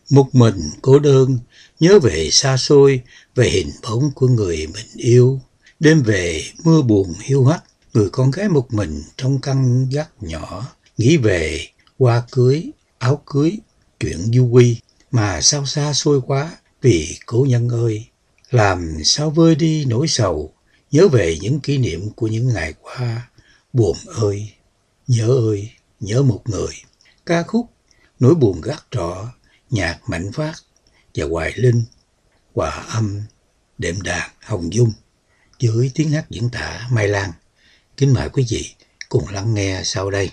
Một mình cô đơn, nhớ về xa xôi, về hình bóng của người mình yêu. Đêm về mưa buồn hiu hắt, người con gái một mình trong căn gác nhỏ. Nghĩ về hoa cưới, áo cưới, chuyện du quy. Mà sao xa xôi quá, vì cố nhân ơi. Làm sao vơi đi nỗi sầu, nhớ về những kỷ niệm của những ngày qua. Buồn ơi, nhớ một người. Ca khúc Nỗi buồn gác trọ, nhạc Mạnh Phát và Hoài Linh, hòa âm đệm đàn Hồng Dung với tiếng hát diễn tả Mai Lan. Kính mời quý vị cùng lắng nghe sau đây.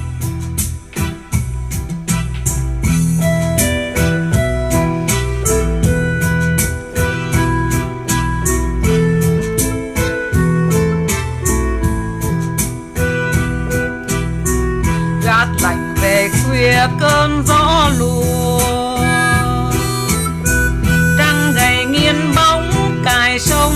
Gác lạnh về khuya cơn gió lùa, trăng gầy nghiêng bóng cài sông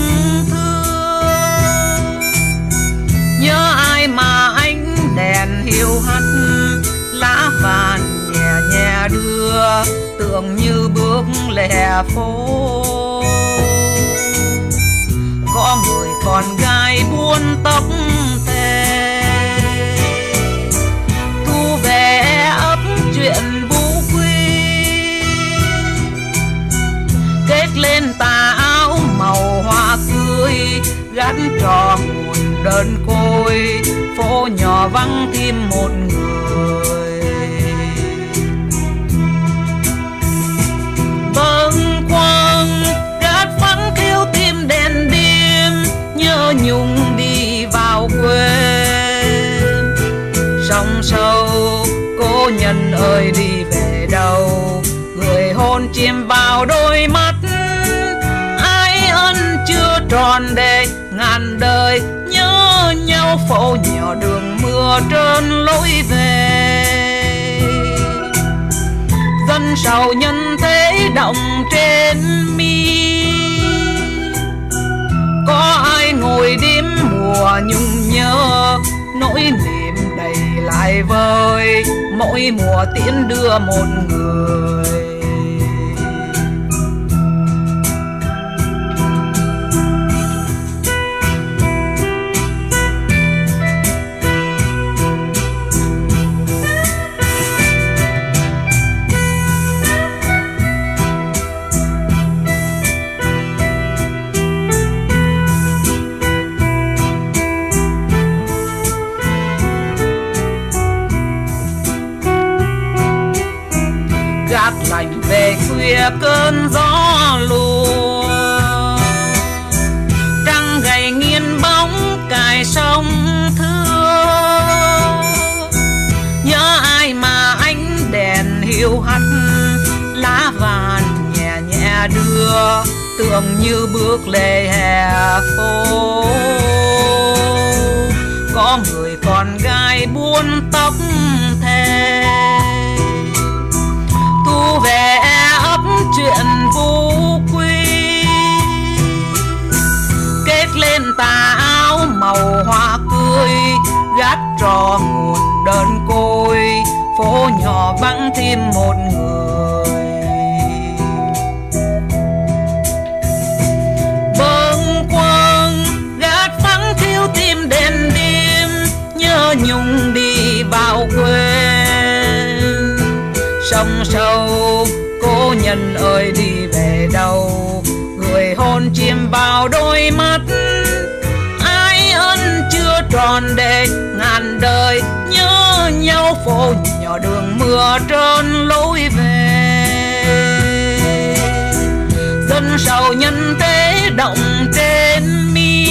Thưa. Nhớ ai mà ánh đèn hiu hắt, lá vàng nhẹ nhẹ đưa, tưởng như bước lẻ phố. Có người con gái buôn tóc thề, thu về ấp chuyện vũ quy, kết lên tà áo màu hoa cưới, gắn trò nguồn đơn côi, phố nhỏ vắng thêm một người. Bâng quâng gạt vắng thiếu tim đèn đêm, nhớ nhung đi vào quên. Sông sâu cô nhân ơi đi về đâu, người hôn chìm vào đôi mắt. Ai ân chưa tròn để ngàn đời, nhớ nhau phố nhỏ đường mưa trơn lối về. Dân sầu nhân thế động trên mi, có ai ngồi đêm mùa nhung nhớ, nỗi niềm đầy lại vơi, mỗi mùa tiễn đưa một người. Gác lạnh về khuya cơn gió lùa, trăng gầy nghiêng bóng cài sông Thưa. Nhớ ai mà ánh đèn hiu hắt, lá vàng nhẹ nhẹ đưa, tưởng như bước lê hè phố. Có người con gái buôn tóc thề, thu về ấp chuyện vũ quy, kết lên tà áo màu hoa cưới, gác trò nguồn đơn côi, phố nhỏ vắng thêm một người. Bâng quâng gác vắng thiếu tim đèn đêm, nhớ nhung đi vào quên. Sông sâu cô nhân ơi đi về đâu, người hôn chìm vào đôi mắt. Ai ân chưa tròn để ngàn đời, nhớ nhau phố nhỏ đường mưa trơn lối về. Dân sầu nhân thế động trên mi,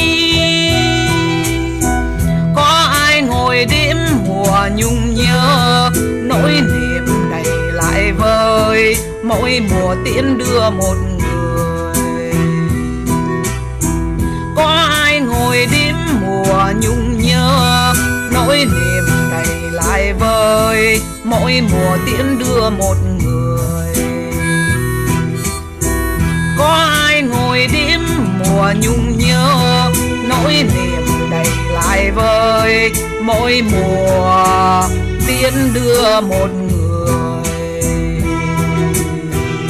có ai ngồi đêm mùa nhung nhớ, nỗi niềm đầy lại vơi, mỗi mùa tiễn đưa một người. Có ai ngồi đêm mùa nhung nhớ, nỗi niềm đầy lại vơi, mỗi mùa tiễn đưa một người. Có ai ngồi đêm mùa nhung nhớ, nỗi niềm đầy lại vơi, mỗi mùa tiễn đưa một người.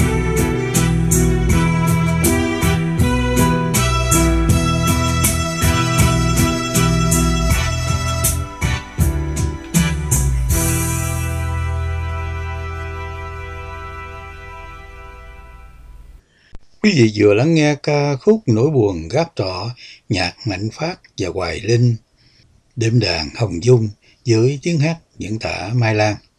Quý vị vừa lắng nghe ca khúc Nỗi buồn gác trọ, nhạc Mạnh Phát và Hoài Linh, đệm đàn Hồng Dung với tiếng hát diễn tả Mai Lan.